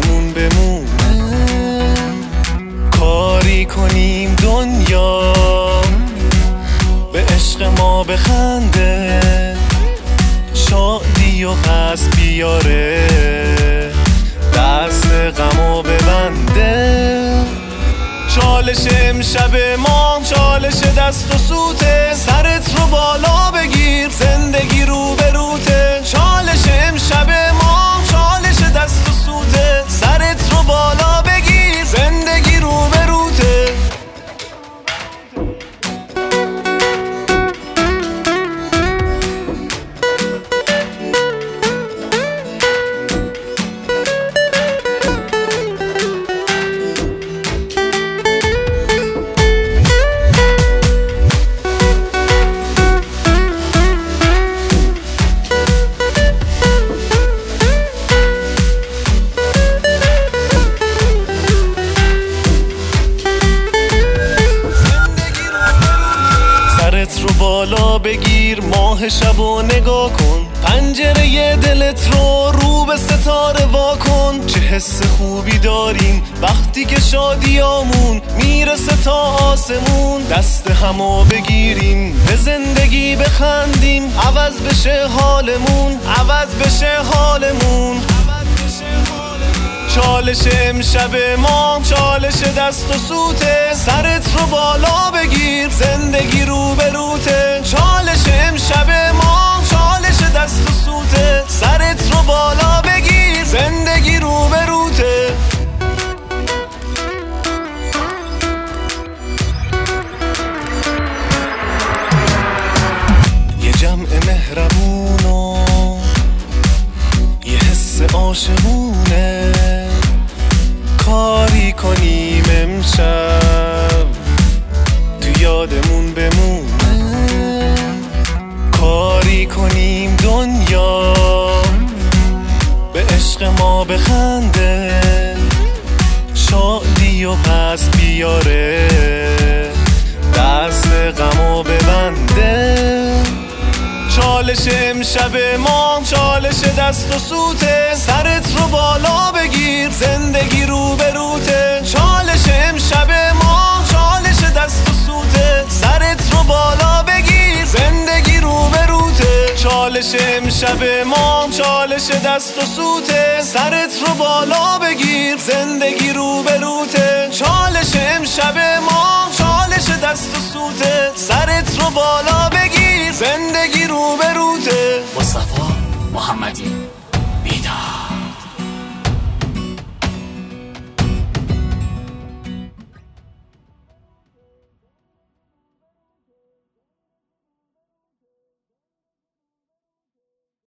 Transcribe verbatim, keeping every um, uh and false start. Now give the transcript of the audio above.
یادمون بمونه، کاری کنیم دنیا به عشق ما بخنده، شادی و پس بیاره، دست غمو ببنده. چالش امشب ما چالش دست و سوته، سرت رو بالا بگیر زندگی رو بروته. چالش امشب ما چالش دست و سوته، سرت رو بالا بگیر زندگی رو بروته. رو بالا بگیر، ماه شب و نگاه کن، پنجره دلت رو رو به ستاره وا کن. چه حس خوبی داریم وقتی که شادیامون میرسه تا آسمون. دست همو بگیریم به زندگی بخندیم، عوض بشه حالمون، عوض بشه حالمون. چالش امشب ما چالش دست و سوته، سرت رو بالا بگیر زندگی رو بروته. چالش امشب ما چالش دست و سوته، سرت رو بالا بگیر زندگی رو بروته. یه جمع مهربون و یه حس عاشقونه، کاری کنیم امشب تو یادمون بمونه، کاری کنیم دنیا به عشق ما بخنده، شادی و پس بیاره، دست غمو ببنده. چالش امشب ما چالش دست و سوته، سرت رو بالا بگیر زندگی رو بروته. چالش امشب ما چالش دست و سوته، سرت رو بالا بگیر زندگی رو بروته. چالش امشب ما چالش دست و سوته، سرت رو بالا بگیر زندگی رو بروته. چالش امشب ما چالش دست و سوته، سرت رو بالا بگیر زندگی رو بروته. مصطفی محمدی بیدار.